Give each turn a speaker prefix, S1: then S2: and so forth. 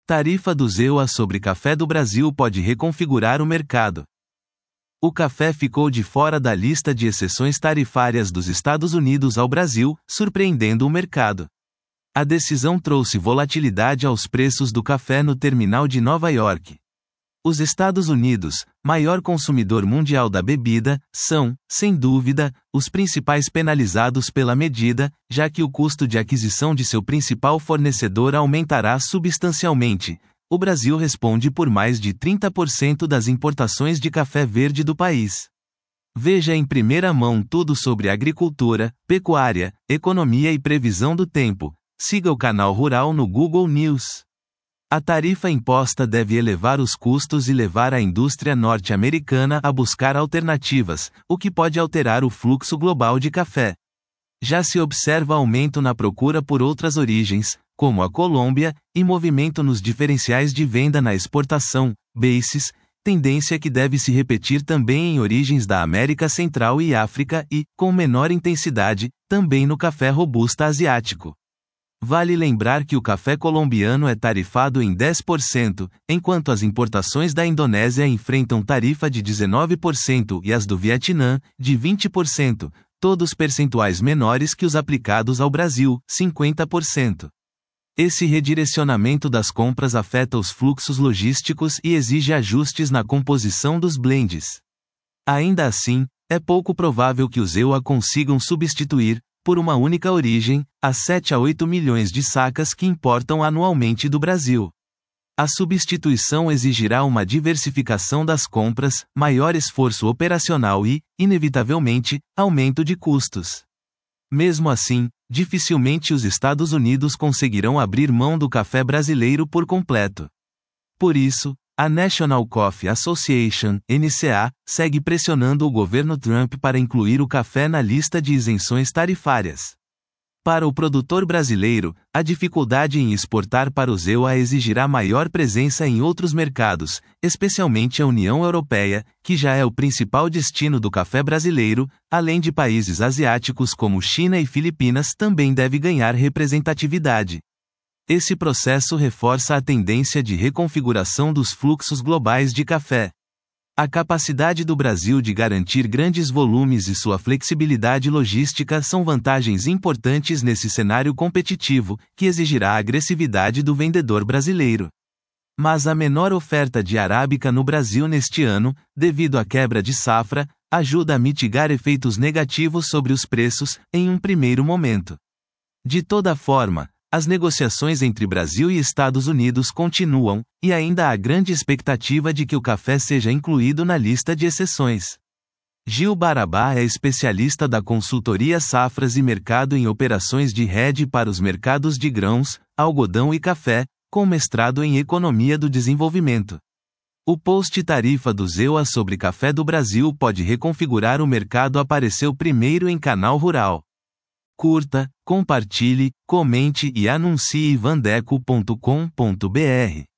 S1: Tarifa do EUA sobre café do Brasil pode reconfigurar o mercado. O café ficou de fora da lista de exceções tarifárias dos Estados Unidos ao Brasil, surpreendendo o mercado. A decisão trouxe volatilidade aos preços do café no terminal de Nova York. Os Estados Unidos, maior consumidor mundial da bebida, são, sem dúvida, os principais penalizados pela medida, já que o custo de aquisição de seu principal fornecedor aumentará substancialmente. O Brasil responde por mais de 30% das importações de café verde do país. Veja em primeira mão tudo sobre agricultura, pecuária, economia e previsão do tempo. Siga o canal Rural no Google News. A tarifa imposta deve elevar os custos e levar a indústria norte-americana a buscar alternativas, o que pode alterar o fluxo global de café. Já se observa aumento na procura por outras origens, como a Colômbia, e movimento nos diferenciais de venda na exportação, bases, tendência que deve se repetir também em origens da América Central e África e, com menor intensidade, também no café robusta asiático. Vale lembrar que o café colombiano é tarifado em 10%, enquanto as importações da Indonésia enfrentam tarifa de 19% e as do Vietnã, de 20%, todos percentuais menores que os aplicados ao Brasil, 50%. Esse redirecionamento das compras afeta os fluxos logísticos e exige ajustes na composição dos blends. Ainda assim, é pouco provável que os EUA consigam substituir, por uma única origem, as 7 a 8 milhões de sacas que importam anualmente do Brasil. A substituição exigirá uma diversificação das compras, maior esforço operacional e, inevitavelmente, aumento de custos. Mesmo assim, dificilmente os Estados Unidos conseguirão abrir mão do café brasileiro por completo. Por isso, a National Coffee Association, NCA, segue pressionando o governo Trump para incluir o café na lista de isenções tarifárias. Para o produtor brasileiro, a dificuldade em exportar para os EUA exigirá maior presença em outros mercados, especialmente a União Europeia, que já é o principal destino do café brasileiro, além de países asiáticos como China e Filipinas também deve ganhar representatividade. Esse processo reforça a tendência de reconfiguração dos fluxos globais de café. A capacidade do Brasil de garantir grandes volumes e sua flexibilidade logística são vantagens importantes nesse cenário competitivo, que exigirá a agressividade do vendedor brasileiro. Mas a menor oferta de arábica no Brasil neste ano, devido à quebra de safra, ajuda a mitigar efeitos negativos sobre os preços, em um primeiro momento. De toda forma, as negociações entre Brasil e Estados Unidos continuam, e ainda há grande expectativa de que o café seja incluído na lista de exceções. Gil Barabá é especialista da consultoria Safras e Mercado em operações de hedge para os mercados de grãos, algodão e café, com mestrado em Economia do Desenvolvimento. O post tarifa do EUA sobre café do Brasil pode reconfigurar o mercado apareceu primeiro em Canal Rural. Curta, compartilhe, comente e anuncie vandeco.com.br.